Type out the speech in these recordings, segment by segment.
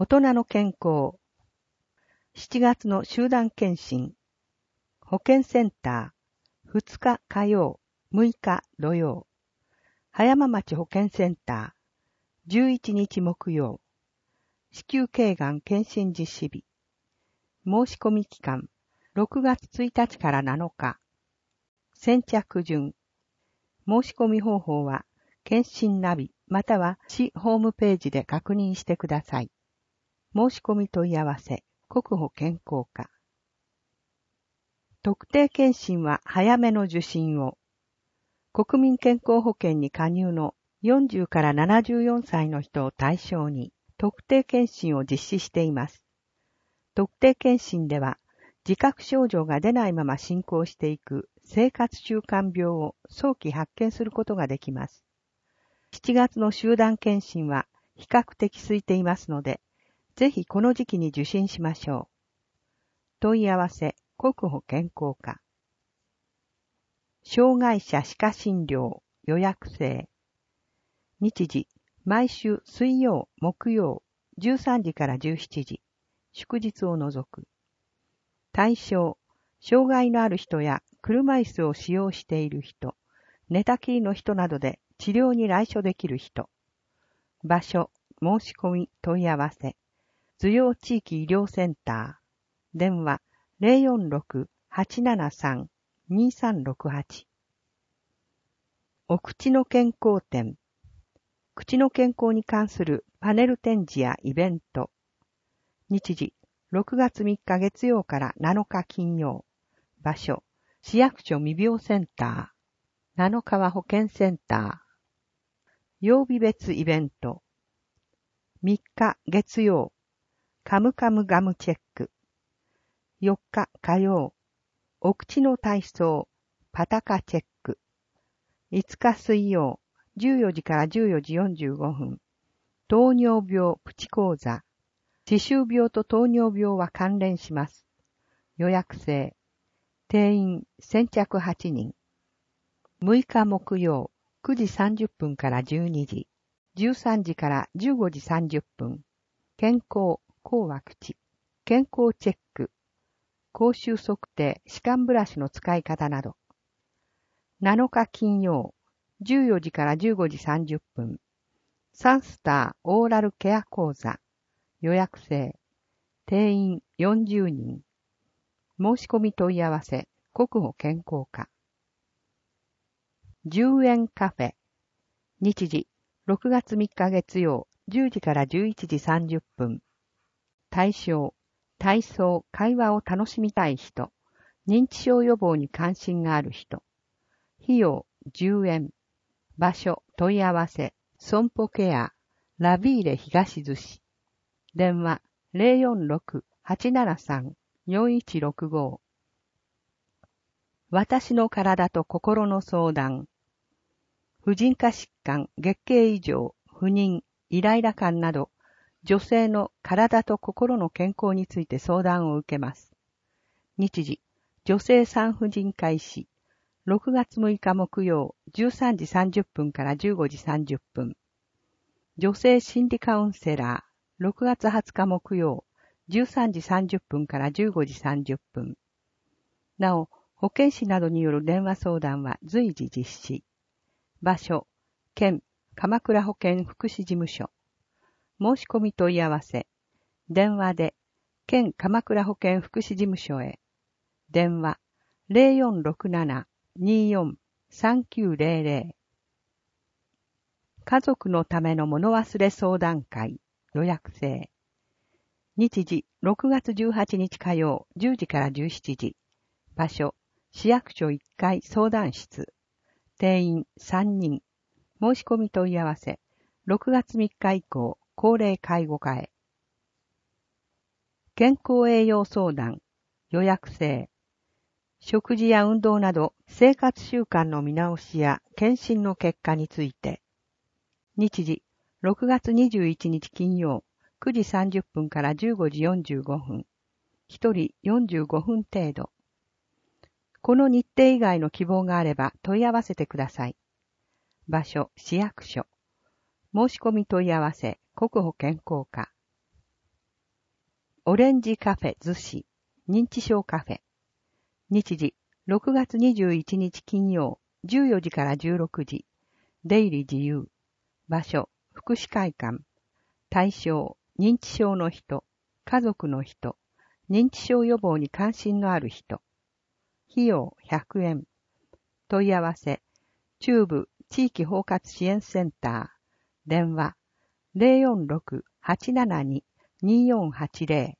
大人の健康。7月の集団検診。保健センター。2日火曜、6日土曜。葉山町保健センター。11日木曜。子宮頸がん検診実施日。申し込み期間。6月1日から7日。先着順。申し込み方法は、検診ナビまたは市ホームページで確認してください。申し込み問い合わせ、国保健康課。特定健診は早めの受診を。国民健康保険に加入の40から74歳の人を対象に特定健診を実施しています。特定健診では自覚症状が出ないまま進行していく生活習慣病を早期発見することができます。7月の集団検診は比較的空いていますので、ぜひこの時期に受診しましょう。問い合わせ、国保健康課。障害者歯科診療予約制。日時、毎週水曜、木曜、13時から17時、祝日を除く。対象、障害のある人や車椅子を使用している人、寝たきりの人などで治療に来所できる人。場所、申し込み、問い合わせ。頭陽地域医療センター。電話 046-873-2368。お口の健康展。口の健康に関するパネル展示やイベント。日時、6月3日月曜から7日金曜。場所、市役所未病センター。7日は保健センター。曜日別イベント。3日月曜。カムカムガムチェック。4日火曜。お口の体操。パタカチェック。5日水曜。14時から14時45分。糖尿病プチ講座。歯周病と糖尿病は関連します。予約制。定員先着8人。6日木曜。9時30分から12時。13時から15時30分。健康、抗ワクチ。健康チェック。口臭測定、歯間ブラシの使い方など。7日金曜。14時から15時30分。サンスターオーラルケア講座。予約制。定員40人。申し込み問い合わせ、国保健康課。10円カフェ。日時、6月3日月曜、10時から11時30分。対象、体操、会話を楽しみたい人、認知症予防に関心がある人。費用、10円。場所、問い合わせ、損保ケア、ラビーレ東寿司。電話、046-873-4165。私の体と心の相談。婦人科疾患、月経異常、不妊、イライラ感など、女性の体と心の健康について相談を受けます。日時、女性産婦人科医師、6月6日木曜、13時30分から15時30分。女性心理カウンセラー、6月20日木曜、13時30分から15時30分。なお、保健師などによる電話相談は随時実施。場所、県、鎌倉保健福祉事務所。申し込み問い合わせ。電話で、県鎌倉保健福祉事務所へ。電話、0467-24-3900。家族のための物忘れ相談会。予約制。日時、6月18日火曜、10時から17時。場所、市役所1階相談室。定員3人。申し込み問い合わせ。6月3日以降、高齢介護課へ。健康栄養相談。予約制。食事や運動など生活習慣の見直しや検診の結果について。日時、6月21日金曜、9時30分から15時45分。1人45分程度。この日程以外の希望があれば問い合わせてください。場所、市役所。申し込み問い合わせ、国保健康課。 オレンジカフェ逗子、認知症カフェ。日時、6月21日金曜、14時から16時。出入り自由。場所、福祉会館。対象、認知症の人、家族の人、認知症予防に関心のある人。費用100円。問い合わせ、中部地域包括支援センター。電話、046-872-2480。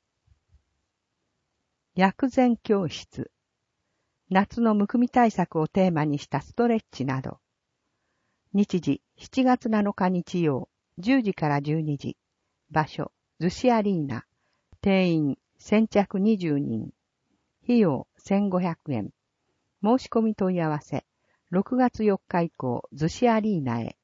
薬膳教室。夏のむくみ対策をテーマにしたストレッチなど。日時、7月7日日曜、10時から12時。場所、逗子アリーナ。定員、先着20人。費用、1500円。申し込み問い合わせ、6月4日以降、逗子アリーナへ。